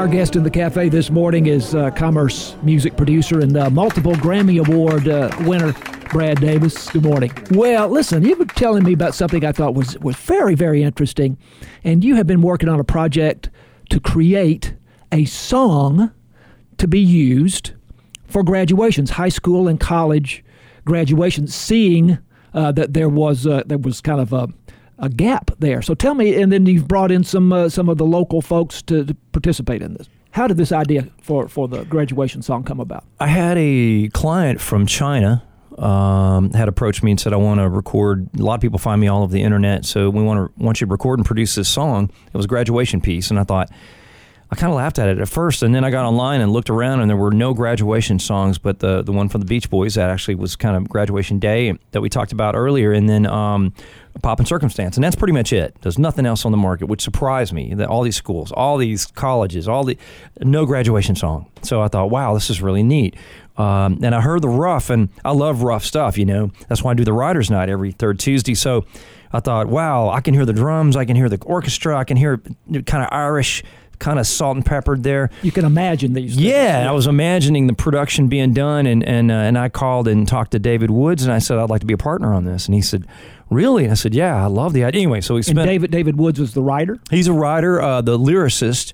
Our guest in the cafe this morning is commerce music producer and multiple Grammy Award winner, Brad Davis. Good morning. Well, listen, you were telling me about something I thought was very, very interesting, and you have been working on a project to create a song to be used for graduations, high school and college graduations, seeing that there was kind of a gap there. So tell me, and then you've brought in some of the local folks to participate in this. How did this idea for the graduation song come about? I had a client from China had approached me and said, I want to record. A lot of people find me all over the internet, so we want you to record and produce this song. It was a graduation piece, and I thought, I kind of laughed at it at first, and then I got online and looked around, and there were no graduation songs, but the one from the Beach Boys that actually was kind of graduation day that we talked about earlier, and then Pop and Circumstance, and that's pretty much it. There's nothing else on the market, which surprised me, that all these schools, all these colleges, no graduation song. So I thought, wow, this is really neat. And I heard the rough, and I love rough stuff, you know. That's why I do the Writers' Night every third Tuesday. So I thought, wow, I can hear the drums, I can hear the orchestra, I can hear kind of Irish, kind of salt and peppered there. You can imagine these things. Yeah, I was imagining the production being done, and I called and talked to David Woods, and I said, I'd like to be a partner on this. And he said, really? And I said, yeah, I love the idea. Anyway, so we spent... And David Woods is the writer? He's a writer, the lyricist,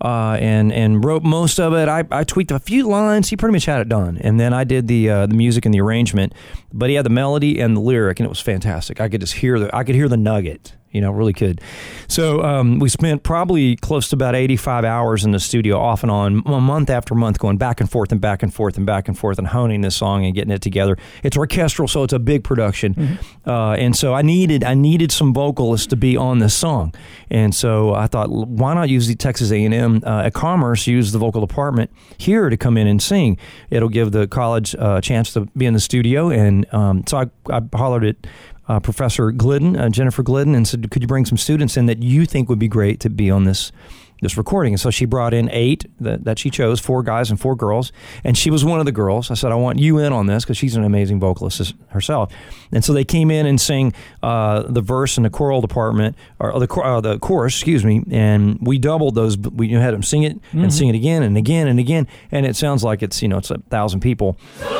and wrote most of it. I tweaked a few lines. He pretty much had it done. And then I did the music and the arrangement, but he had the melody and the lyric, and it was fantastic. I could just hear the nugget. You know, really could. So we spent probably close to about 85 hours in the studio off and on, month after month, going back and forth and back and forth and back and forth and honing this song and getting it together. It's orchestral, so it's a big production. Mm-hmm. And so I needed some vocalists to be on this song. And so I thought, why not use the Texas A&M at Commerce, use the vocal department here to come in and sing. It'll give the college a chance to be in the studio. And so I hollered at Professor Glidden, Jennifer Glidden, and said, could you bring some students in that you think would be great to be on this recording? And so she brought in 8 that she chose, 4 guys and 4 girls, and she was one of the girls. I said, I want you in on this because she's an amazing vocalist herself. And so they came in and sang the verse in the choral department, or the chorus, excuse me, and we doubled those. We had them sing it and sing it again and again and again, and it sounds like it's 1,000 people.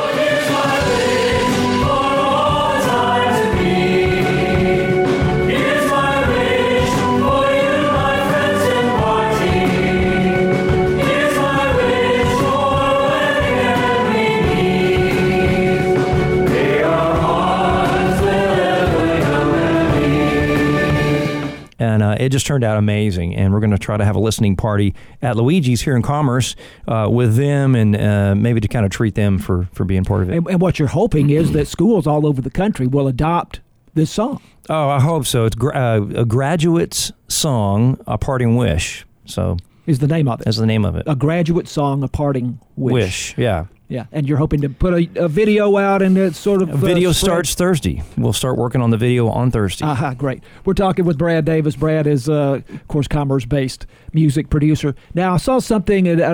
And it just turned out amazing. And we're going to try to have a listening party at Luigi's here in Commerce with them, and maybe to kind of treat them for being part of it. And what you're hoping is that schools all over the country will adopt this song. Oh, I hope so. It's a graduate's song, A Parting Wish. So is the name of it. That's the name of it. A graduate song, A Parting Wish. Yeah. Yeah, and you're hoping to put a video out, and it's sort of... Video starts Thursday. We'll start working on the video on Thursday. Great. We're talking with Brad Davis. Brad is, of course, Commerce-based music producer. Now, I saw something, and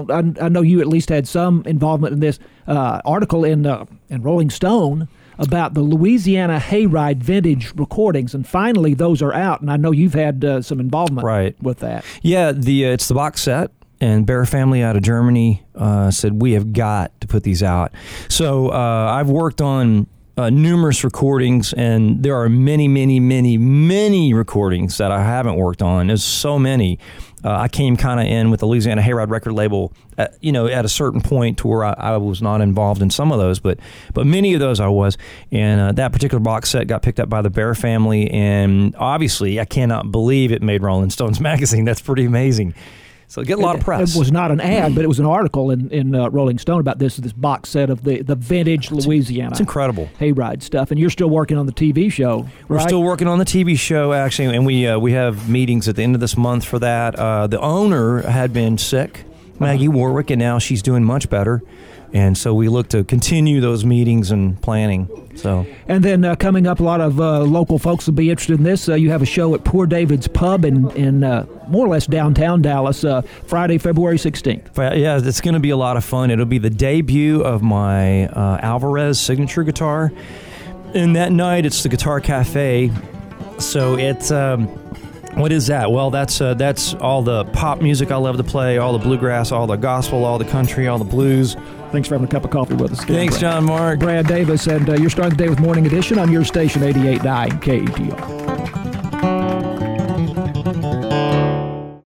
I know you at least had some involvement in this article in Rolling Stone about the Louisiana Hayride vintage recordings, and finally those are out, and I know you've had some involvement with that. Yeah, it's the box set. And Bear Family out of Germany said, we have got to put these out. So I've worked on numerous recordings, and there are many, many, many, many recordings that I haven't worked on. There's so many. I came kind of in with the Louisiana Hayride record label, at a certain point to where I was not involved in some of those, but many of those I was. And that particular box set got picked up by the Bear Family, and obviously I cannot believe it made Rolling Stones magazine. That's pretty amazing. So get a lot of press. It was not an ad, but it was an article in Rolling Stone about this box set of the vintage Louisiana. It's incredible. Hayride stuff. And you're still working on the TV show, right? We're still working on the TV show, actually, and we have meetings at the end of this month for that. The owner had been sick, Maggie Warwick, and now she's doing much better. And so we look to continue those meetings and planning. So, and then coming up, a lot of local folks will be interested in this. You have a show at Poor David's Pub in more or less downtown Dallas, Friday, February 16th. Yeah, it's going to be a lot of fun. It'll be the debut of my Alvarez signature guitar. And that night, it's the Guitar Cafe. So it's What is that? Well, that's all the pop music I love to play, all the bluegrass, all the gospel, all the country, all the blues. Thanks for having a cup of coffee with us again. Thanks, Brad. John Mark. Brad Davis, and you're starting the day with Morning Edition on your station, 88.9 KETR.